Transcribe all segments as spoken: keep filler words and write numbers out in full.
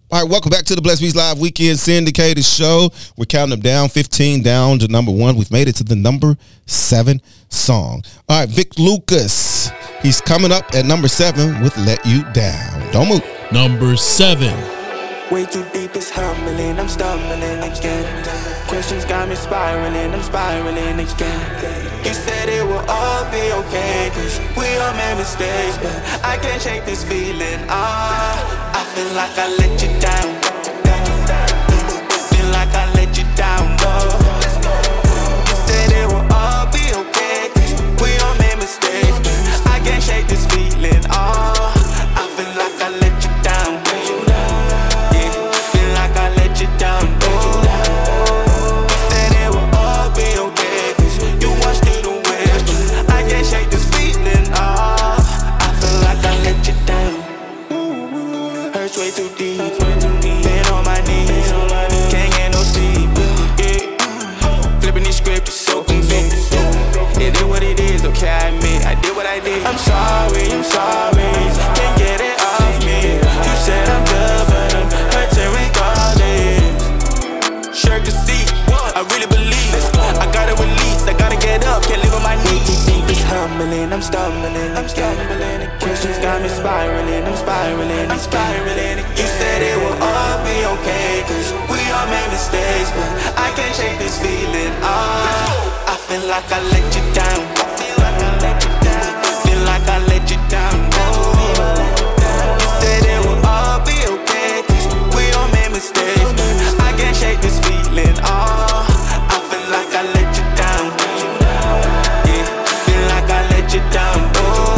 All right, welcome back to the Blessed Beats Live Weekend Syndicated Show. We're counting them down, fifteen down to number one. We've made it to the number seven song. All right, Vic Lucas. He's coming up at number seven with Let You Down. Don't move. Number seven. Way too deep, it's humbling, I'm stumbling again. Questions got me spiraling, I'm spiraling again. You said it will all be okay, cause we all made mistakes, but I can't shake this feeling. Ah, I feel like I let you down. Feel like I let you down, no. You said it will all be okay, cause we all made mistakes, but I can't shake this feeling. Ah, I feel like I let you down. Way too deep, been on my knees, can't get no sleep, yeah. Flipping the script, so convinced. It is what it is, okay, I admit, I did what I did. I'm sorry, I'm sorry, can't get it off me. You said I'm good, but I'm hurting regardless. Shirt to see, I really believe. I gotta release, I gotta get up, can't live on my knees. It's humbling, I'm stumbling, I'm stumbling. Questions got me spiraling, I'm spiraling, I'm spiraling. You said it will all be okay, cause we all made mistakes, but I can't shake this feeling. Ah, I feel like I let you down. Feel like I let you down. Feel like I let you down. Oh, you said it will all be okay, cause we all made mistakes, but I can't shake this feeling. Ah, I feel like I let you down. Yeah, feel like I let you down. Oh.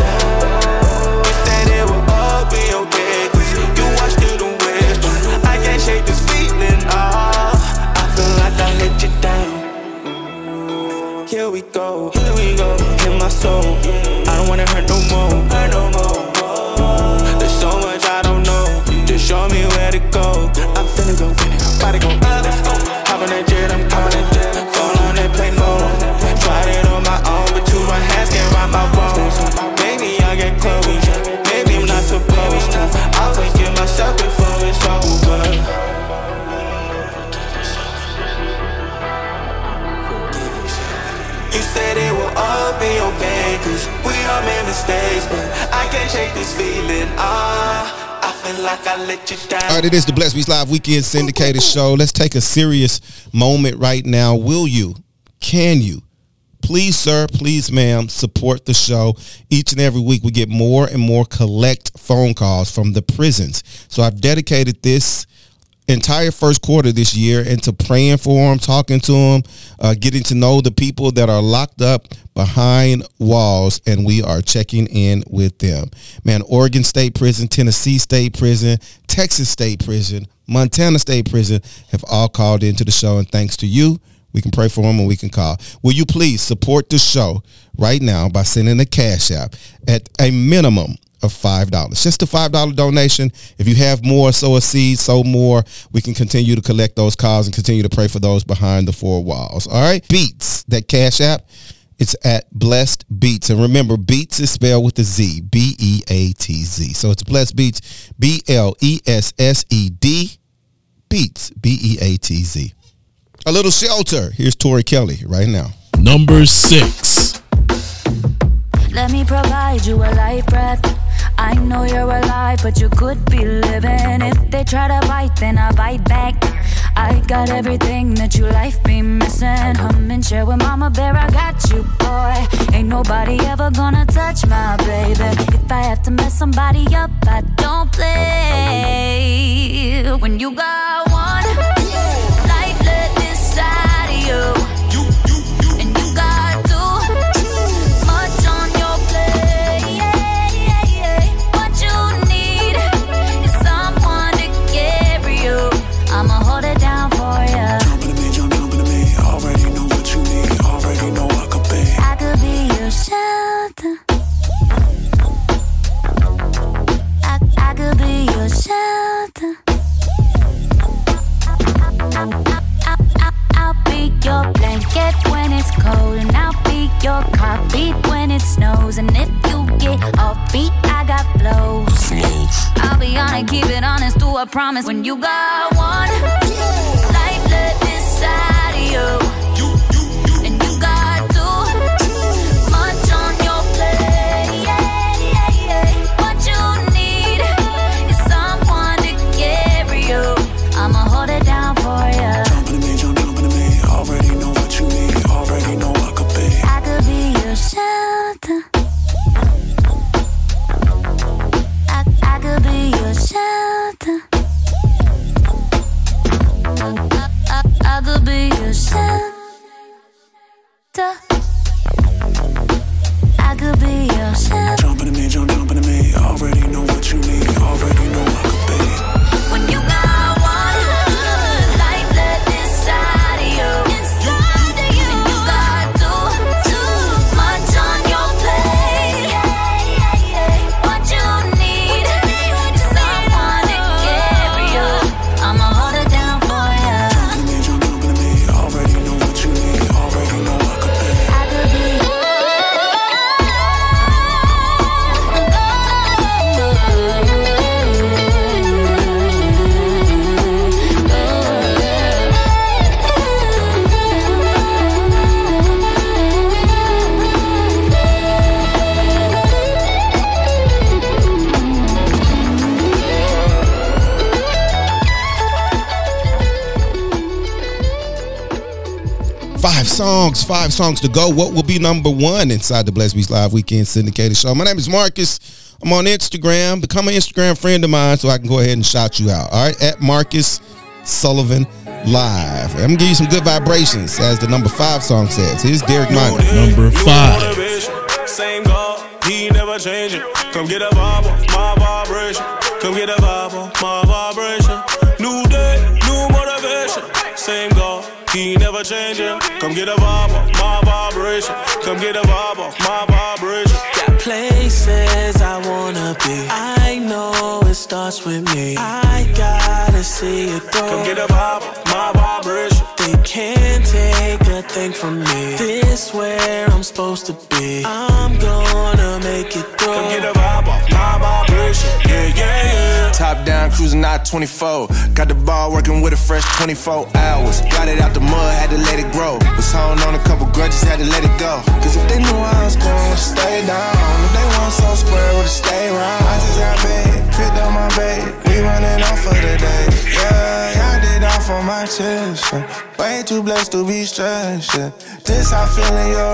Here we go, here we go, in my soul. I don't wanna hurt no more, hurt no more. There's so much I don't know, just show me where to go. I'm finna go, finna go, about to go, uh, let's go. Hop on that jet, I'm coming that jet. Fall on that plane mode. Tried it on my own, but two my hands can't rock my bones. Maybe I get close, maybe I'm not supposed to. I'll forgive myself before it's over. You said it will all be okay, cause we all made mistakes, but I can't shake this feeling. Ah, I feel like I let you down. All right, it is the Blessed Beats Live Weekend Syndicated Show. Let's take a serious moment right now. Will you, can you, please, sir, please, ma'am, support the show? Each and every week we get more and more collect phone calls from the prisons. So I've dedicated this entire first quarter this year into praying for them, talking to them, uh, getting to know the people that are locked up behind walls, and we are checking in with them. Man, Oregon State Prison, Tennessee State Prison, Texas State Prison, Montana State Prison have all called into the show, and thanks to you, we can pray for them and we can call. Will you please support the show right now by sending a cash app at a minimum of five dollars. Just a five dollar donation. If you have more, sow a seed, sow more. We can continue to collect those calls and continue to pray for those behind the four walls. All right? Beats, that cash app, it's at Blessed Beats. And remember, Beats is spelled with a Z, B E A T Z. So it's Blessed Beats, B L E S S E D, Beats, B E A T Z. A little shelter. Here's Tori Kelly right now. Number six. Let me provide you a life breath. I know you're alive, but you could be living. If they try to bite, then I bite back. I got everything that you life be missing. Hum and share with Mama Bear, I got you, boy. Ain't nobody ever gonna touch my baby. If I have to mess somebody up, I don't play. When you got one life left inside of you. Your heartbeat when it snows, and if you get off beat, I got flows. I'll be honest, keep it honest. you a promise. When you got one life left inside of you, and you got too much on your plate. What you need is someone to carry you. I'ma hold it down for you. Jump into me, jump, jump into me. Already know what you need. Already know I could be. I could be your shelter. I, I could be your shelter. I, I, I could be your shelter. I could be your shelter. Jump into me, jump, jump into me. Already know what you need. Already know I could be. When you got one life left inside of you, inside of you, and you got too, too much on your plate. What you need is someone to carry you. I'ma hold it down for you. Jump into me, jump, jump into me. Already know what you need. Already know I could be. I could be. Five songs, five songs to go. What will be number one inside the Blessed Beats Live Weekend Syndicated Show? My name is Marcus. I'm on Instagram. Become an Instagram friend of mine so I can go ahead and shout you out. All right, at Marcus Sullivan Live. I'm gonna give you some good vibrations, as the number five song says. Here's Derek Minor. Number five. Same God, he never changing. Come get a vibe off my vibration. Come get a vibe off my vibration. New day, new motivation. Same God, he never changing. Come get a vibe off my vibration. Come get a vibe off my vibration. Got places I wanna be. I know it starts with me. I gotta see it through. Come get a vibe off my vibration. They can't take a thing from me. This where I'm supposed to be. I'm gonna make it through. Come get a vibe off my vibration. Yeah, yeah, yeah. Top down, cruising out twenty-four. Got the ball working with a fresh twenty-four hours. Got it out the mud, had to let it grow. Was holding on a couple grudges, had to let it go. Cause if they knew I was gonna stay down, if they want so square, would've stayed round. I just got big, picked up my bait. We running off for the day. Yeah, I did off on my chest. Yeah. Way too blessed to be stressed. Yeah. This how feeling your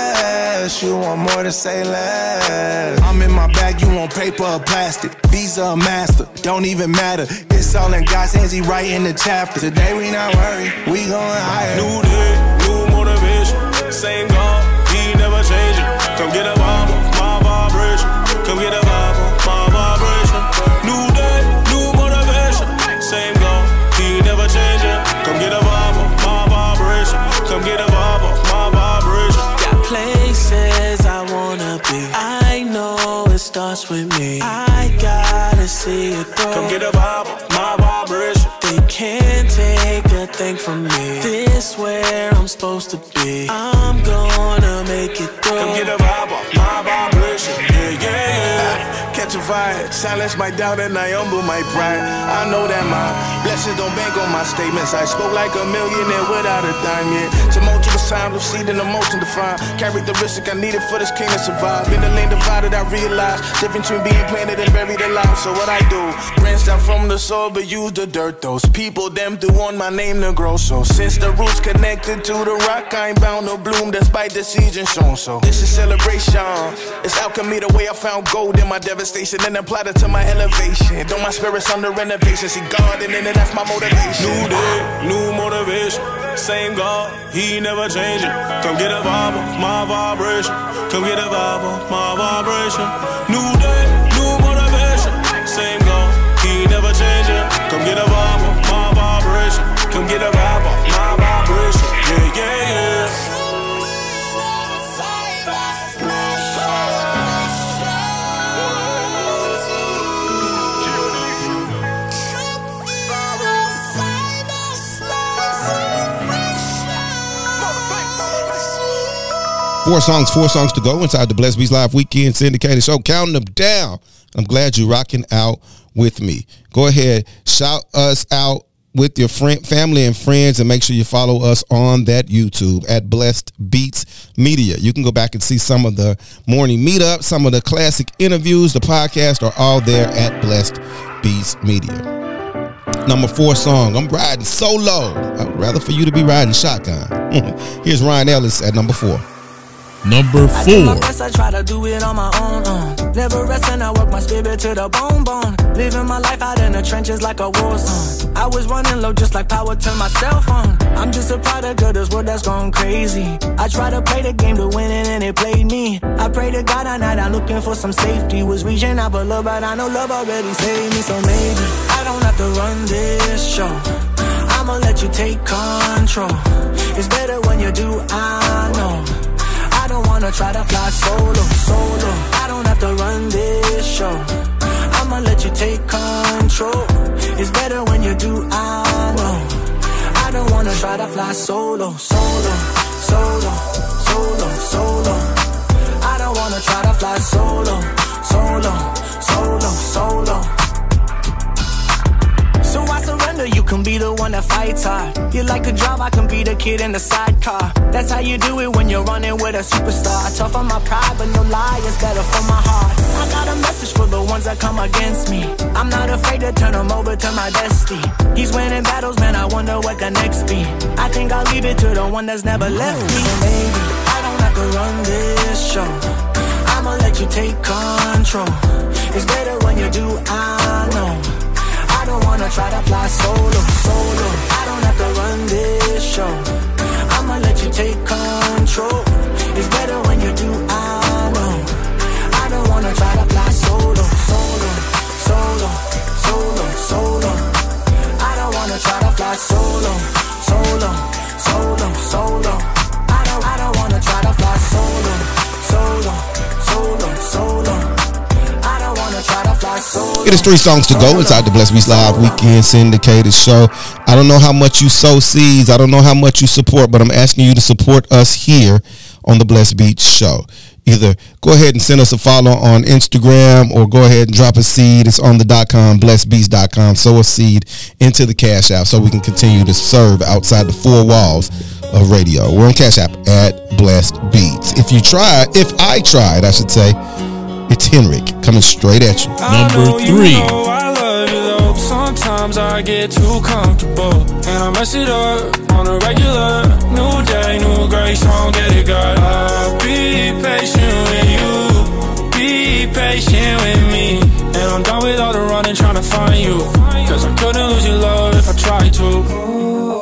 rest. You want more to say less. I'm in my bag, you want paper or plastic. Visa or master, don't even matter. It's all in God's hands, he writing the chapter. Today we not worried, we going higher. New day, new motivation. Same God, he never changing. Come get a vibe off my vibration. Come get a vibe off my vibration. New day, new motivation. Same God, he never changing. Come get a vibe off my vibration. Come get a vibe off my vibration. Got places I wanna be. I know it starts with me. I gotta see it through. Come get a vibe off my vibration. They can't take a thing from me. This where I'm supposed to be. I'm gonna make it through. Come get a vibe off my vibration. Yeah, yeah, yeah. Catch a vibe, silence my doubt and I humble my pride. I know that my blessings don't bank on my statements. I spoke like a millionaire without a dime yet. Tumultuous times of seed and emotion defined. Carried the risk I needed for this king to survive. In the lane divided, I realized difference between being planted and buried alive. So what I do, branched out from the soil but use the dirt. Those people them do want my name to grow. So since the roots connected to the rock, I ain't bound to bloom despite the season shown. So this is celebration. It's alchemy, the way I found gold in my devastation and applied it to my elevation. Though my spirit's under renovation, see God in it, and that's my motivation. New day, new motivation. Same God, he never changing. Come get a vibe off my vibration. Come get a vibe off my vibration. New day, new motivation. Same God, he never changing. Come get a vibe off my vibration. Come get a vibe off my vibration. Yeah, yeah, yeah. Four songs, four songs to go inside the Blessed Beats Live Weekend Syndicated Show. Counting them down. I'm glad you're rocking out with me. Go ahead, shout us out with your friend, family and friends, and make sure you follow us on that YouTube at Blessed Beats Media. You can go back and see some of the morning meetups, some of the classic interviews, the podcast are all there at Blessed Beats Media. Number four song, I'm riding solo. I'd rather for you to be riding shotgun. Here's Ryan Ellis at number four. Number I do my four. best, I try to do it on my own. Uh. Never rest and I work my spirit to the bone bone. Living my life out in the trenches like a war song. I was running low just like power to my cell phone. I'm just a product of this world that's gone crazy. I try to play the game to win it and it played me. I pray to God at night, I'm looking for some safety. Was reaching out for love, but I know love already saved me. So maybe I don't have to run this show. I'ma let you take control. It's better when you do, I know. I don't wanna try to fly solo, solo. I don't have to run this show. I'ma let you take control. It's better when you do, I know. I don't wanna try to fly solo, solo, solo, solo, solo. I don't wanna try to fly solo, solo, solo, solo. So I surrender, you can be the one that fights hard. You like to drive, I can be the kid in the sidecar. That's how you do it when you're running with a superstar. I tough on my pride, but no lie, it's better for my heart. I got a message for the ones that come against me. I'm not afraid to turn them over to my bestie. He's winning battles, man, I wonder what the next be. I think I'll leave it to the one that's never left me. Baby, I don't have to run this show. I'ma let you take control. It's better when you do, I know. I don't wanna try to fly solo, solo. I don't have to run this show. I'ma let you take control. It's better when you do, I know. I don't wanna try to fly solo, solo, solo, solo, solo. I don't wanna try to fly solo, solo, solo, solo. I don't, I don't wanna try to fly solo, solo, solo, solo. I don't wanna try to fly solo. It is three songs to go inside the Blessed Beats Live Weekend Syndicated Show. I don't know how much you sow seeds. I don't know how much you support, but I'm asking you to support us here on the Blessed Beats Show. Either go ahead and send us a follow on Instagram or go ahead and drop a seed. It's on the dot com, blessed beats dot com. Sow a seed into the Cash App so we can continue to serve outside the four walls of radio. We're on Cash App at Blessed Beats. If you try, if I tried, I should say, it's Henrik coming straight at you. Number three. You know I love you though. Sometimes I get too comfortable and I mess it up on a regular. New day, new grace, I don't get it, God. I'll be patient with you. Be patient with me. And I'm done with all the running trying to find you. Cause I couldn't lose your love if I tried to.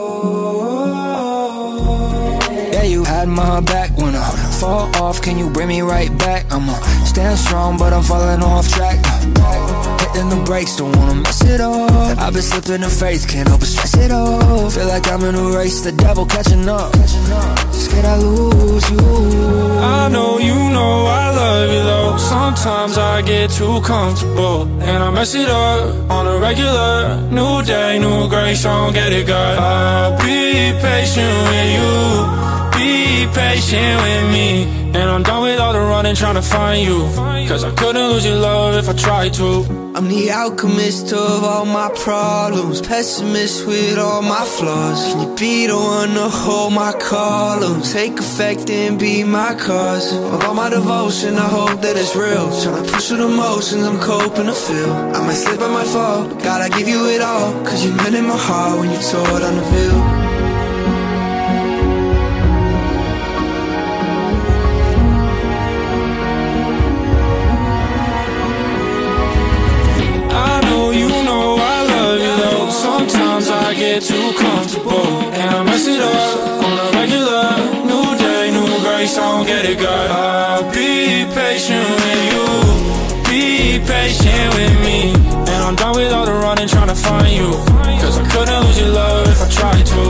Yeah, you had my back when I fall off. Can you bring me right back? I'ma stand strong, but I'm falling off track. Hitting the brakes, don't wanna mess it up. I've been slipping in faith, can't help but stress it off. Feel like I'm in a race, the devil catching up. Scared I lose you. I know you know I love you though. Sometimes I get too comfortable and I mess it up on a regular. New day, new grace, I don't get it, God. I'll be patient with you. Be patient with me. And I'm done with all the running trying to find you. Cause I couldn't lose your love if I tried to. I'm the alchemist of all my problems, pessimist with all my flaws. Can you be the one to hold my columns? Take effect and be my cause. Of all my devotion, I hope that it's real. Tryna push through the motions, I'm coping to feel. I might slip, I might fall, but God, I give you it all. Cause you meant in my heart when you tore down the veil. Sometimes I get too comfortable and I mess it up on a regular. New day, new grace, I don't get it, God. I'll be patient with you. Be patient with me. And I'm done with all the running trying to find you. Cause I couldn't lose your love if I tried to.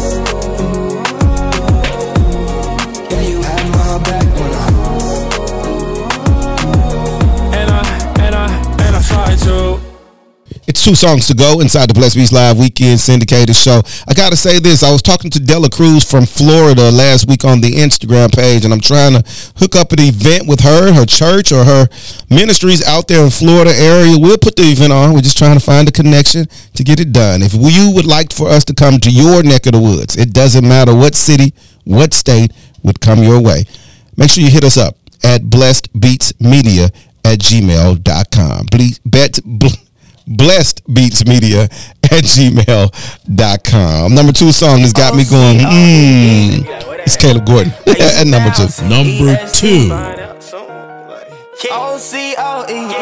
Yeah, you had my back when I And I, and I, and I tried to. It's Two songs to go inside the Blessed Beats Live Weekend Syndicated Show. I got to say this. I was talking to Della Cruz from Florida last week on the Instagram page, and I'm trying to hook up an event with her, her church, or her ministries out there in Florida area. We'll put the event on. We're just trying to find a connection to get it done. If you would like for us to come to your neck of the woods, it doesn't matter what city, what state would come your way. Make sure you hit us up at blessed beats media at gmail dot com. Please, bet, bl- Blessed Beats Media at gmail dot com. Number two song has got me going, mmm. It's Caleb Gordon at number two. Number two. O C O E E.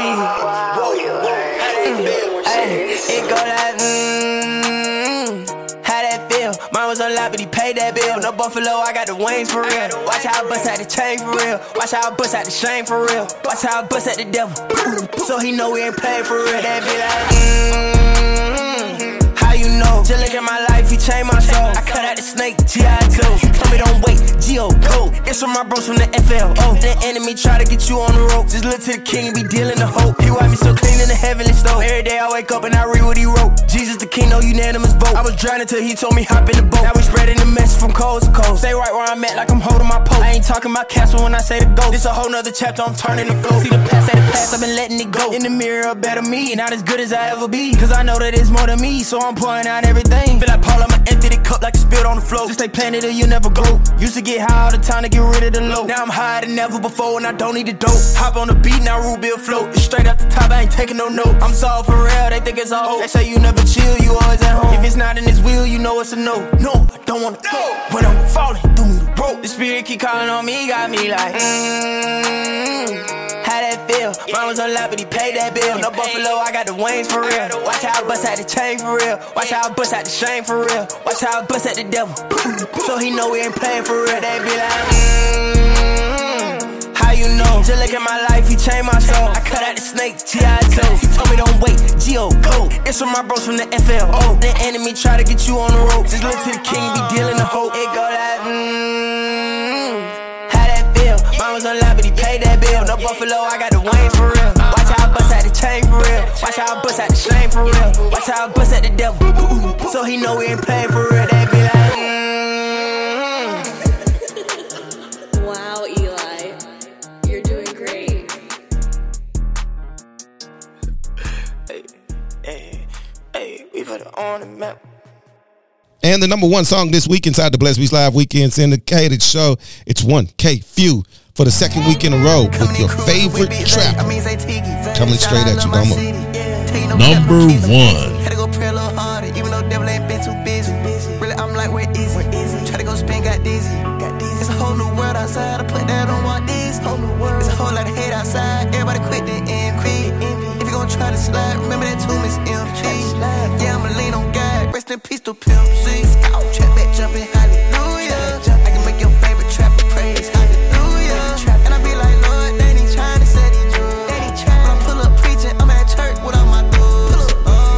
It go like, mmm. How that feel? Mine was on lot, but he paid that bill. No Buffalo, I got the wings for real. Watch how I bust out the chain for real. Watch how I bust out the shame for real. Watch how I bust out the devil. So he know we ain't paid for real. That be like, mmm. How you know? Just look at my life, he changed my soul. I cut out the snake, G I Joe. He told me don't wait, G O go. It's from my bros from the F L O. The enemy try to get you on the rope. Just look to the king and be dealing the hope. He wipe me so clean in the heavenly stove. Every day I wake up and I read what he wrote. Jesus the king, no unanimous vote. I was drowning till he told me hop in the boat. Now we spreading the message from coast to coast. Stay right where I'm at like I'm holding my post. I ain't talking about castle when I say the go. This a whole nother chapter, I'm turning the flow. See the past, say the past, I've been letting it go. In the mirror, a better me, not as good as I ever be. Cause I know that it's more than me, so I'm pouring out everything. Feel like Paul, I'ma empty the cup like it spilled on the floor. Just stay planted or you never go. Used to get high all the time to get rid of the low. Now I'm higher than ever before and I don't need the dope. Hop on the beat, now Rube Bill float. It's straight up the top, I ain't taking no note. I'm soft for real, they think it's a hoe. They say you never chill, you always at home. If it's not in his wheel, you know it's a no. No, I don't wanna go. When I'm falling, do me the rope. The spirit keep calling on me, got me like, mmm. How that feel? Mine was on lot, but he paid that bill. No Buffalo, I got the wings for real. Watch how I bust out the chain for real. Watch how I bust out the shame for real. Watch how I bust out the devil. So he know we ain't playing for real. They be like, mmm. How you know? Just look at my life, he changed my soul. I cut out the snake, G I Joe. He told me don't wait, G O go. It's from my bros from the F L O. The enemy try to get you on the rope. Just look to the king, be dealing the hope. It go like, mmm. How that feel? Mine was on lot, but he paid that bill. No Buffalo, I got the wings for real. Watch how I bust out the chain for real. Watch how I bust out the shame for real. Watch how I bust out the devil. So he know we ain't playing for real. They be like, mmm. Wow, Eli, you're doing great. Hey, hey, hey, we put it on the map. And the number one song this week inside the Blessed Beats Live Weekend Syndicated Show, it's one K Few for the second week in a row with your favorite trap. Coming straight at you, don't move. Number one. Had to go pray a little harder, even though devil ain't been too busy. Really, I'm like, where is it? Try to go spin, got dizzy. It's a whole new world outside. I put that on my D's. It's a whole lot of hate outside. Everybody quit the envy. If you gon' try to slide, remember that two Miss M P. Yeah, I'ma lean on God. Rest in peace to Pimp C. Trap back jumping, hallelujah. I can make your favorite trapper praise, hallelujah. And I be like, Lord, they ain't trying to set it up. When I pull up preaching, I'm at church with all my dudes.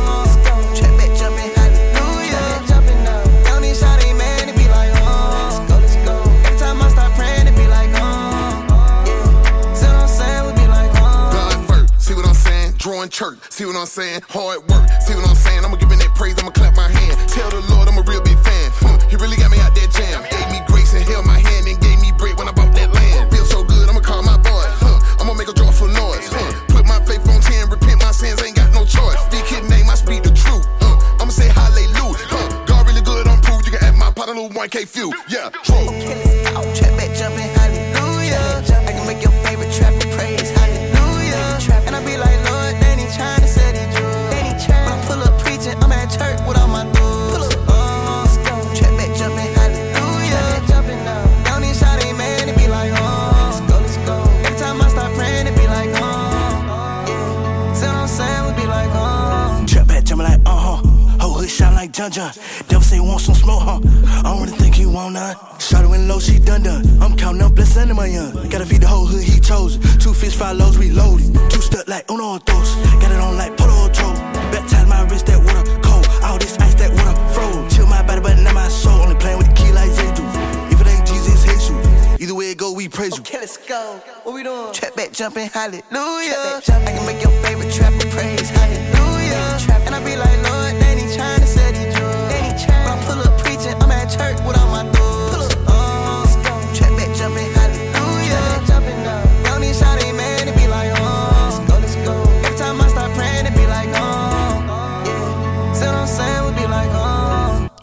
Trap back jumping, hallelujah. Don't need shot, ain't man, it be like, oh. Let's go, let's go. Every time I start praying, it be like, oh. Yeah. See what I'm saying? We be like, oh. God first, see what I'm saying? Drawing church, see what I'm saying? Hard work, see what I'm saying? I'ma give him that praise, I'ma clap my hand. Tell the Lord I'm a real big fan. Hmm, he really got me out that jam. Gave me grace and held my hand and gave me bread when I bought that land. Feel so good, I'ma call my boy. Huh, I'ma make a joyful noise. Huh, put my faith on ten, repent my sins, ain't got no choice. Speak his name, I speak the truth. Huh, I'ma say hallelujah. Huh, God really good, I'm proved. You can add my pot a little one K Few. Yeah, true. Trap back jumping, hallelujah. I can make your favorite trapper praise, hallelujah. And I be like, Lord, they ain't trying to set it up. When I pull up preaching, I'm at church with all my dudes. Trap back jumping, hallelujah. Don't need shot, ain't man, it be like, oh. Let's go, let's go. Every time I start praying, it be like, oh. Yeah. See what I'm saying? We be like, oh. Trap back jumping like, uh-huh. Whole hood shine like John John. Devil say want some smoke, huh? I don't really think he want none. Shot it went low, she done done. I'm counting up blessing in my young. Gotta feed the whole hood, he chose. Two fish, five loads, reloaded. Two stuck like uno or dos. Got it on like polo toe. Baptize my wrist, that water cold. All this ice, that water froze. Chill my body, but not my soul. Only playing with the key like Zay do. If it ain't Jesus, Jesus. Either way it go, we praise you. Okay, let's go. What we doing? Trap back jumping, hallelujah. I can make your favorite trapper praise, hallelujah. And I be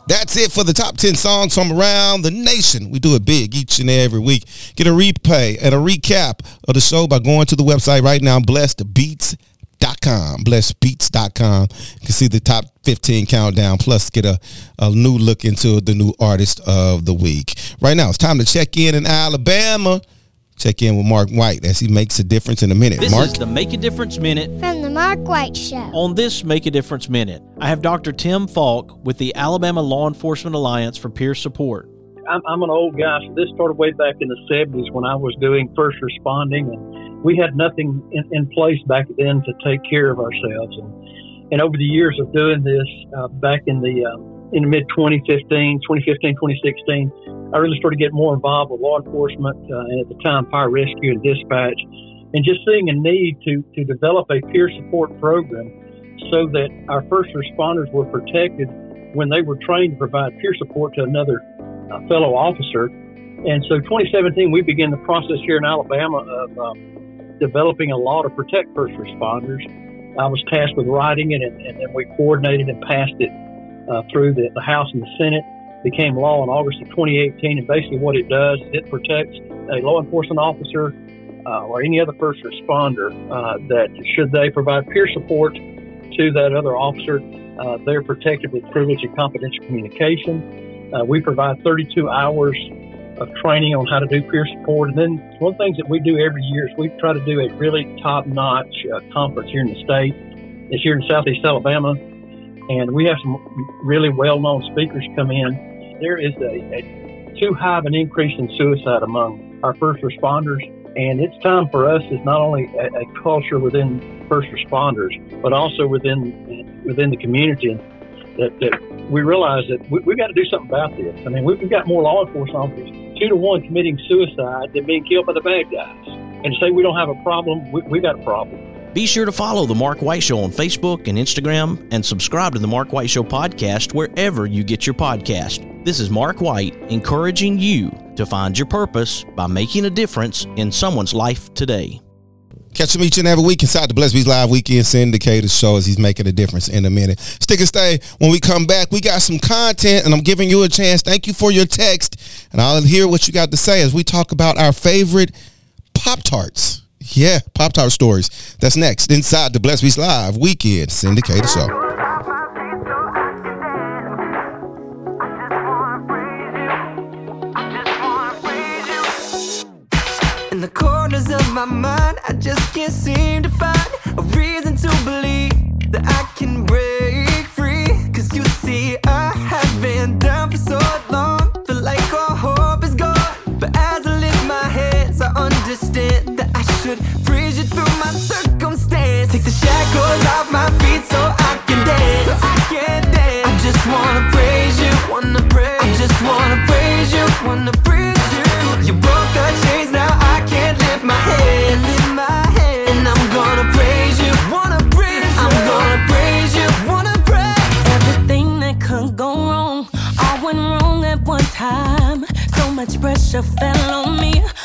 That's it for the top ten songs from around the nation. We do it big each and every week. Get a replay and a recap of the show by going to the website right now, blessed beats dot com. blessed beats dot com. You can see the top fifteen countdown, plus get a, a new look into the new artist of the week. Right now, it's time to check in in Alabama. Check in with Mark White as he makes a difference in a minute. This Mark? is the Make a Difference Minute from the Mark White Show. On this Make a Difference Minute, I have Doctor Tim Falk with the Alabama Law Enforcement Alliance for Peer Support. I'm, I'm an old guy, so this started way back in the seventies when I was doing first responding, and we had nothing in, in place back then to take care of ourselves. And, and over the years of doing this, uh, back in the uh, in the mid twenty fifteen, twenty sixteen, I really started getting more involved with law enforcement, uh, and at the time, fire rescue and dispatch, and just seeing a need to, to develop a peer support program so that our first responders were protected when they were trained to provide peer support to another uh, fellow officer. And so twenty seventeen, we began the process here in Alabama of um, developing a law to protect first responders. I was tasked with writing it, and, and then we coordinated and passed it uh, through the, the House and the Senate. Became law in August of twenty eighteen, and basically what it does is it protects a law enforcement officer uh, or any other first responder uh, that should they provide peer support to that other officer, uh, they're protected with privilege and confidential communication. Uh, we provide thirty-two hours of training on how to do peer support, and then one of the things that we do every year is we try to do a really top-notch uh, conference here in the state. It's here in Southeast Alabama, and we have some really well-known speakers come in. There is a, a too high of an increase in suicide among our first responders, and it's time for us as not only a, a culture within first responders, but also within within the community, that, that we realize that we, we've got to do something about this. I mean, we've got more law enforcement officers, two to one, committing suicide than being killed by the bad guys. And to say we don't have a problem, we, we got a problem. Be sure to follow The Mark White Show on Facebook and Instagram, and subscribe to The Mark White Show podcast wherever you get your podcast. This is Mark White, encouraging you to find your purpose by making a difference in someone's life today. Catch him each and every week inside the Blessed Beats Live Weekend Syndicated show as he's making a difference in a minute. Stick and stay. When we come back, we got some content, and I'm giving you a chance. Thank you for your text, and I'll hear what you got to say as we talk about our favorite Pop-Tarts. Yeah, Pop-Tart stories. That's next inside the Blessed Beats Live Weekend Syndicated show. In the corners of my mind, I just can't seem to find a reason to believe that I can break free. Cause you see, I have been down for so long, feel like all hope is gone. But as I lift my hands, I understand that I should praise you through my circumstance. Take the shackles off my feet so I can dance, so I can dance. I just wanna praise you, wanna praise. I just wanna praise you, wanna praise you. You broke the chains, now I can't lift my head, lift my head. And I'm gonna praise you, wanna praise you. I'm gonna praise you, wanna praise. Everything that could go wrong, all went wrong at one time. So much pressure fell on me.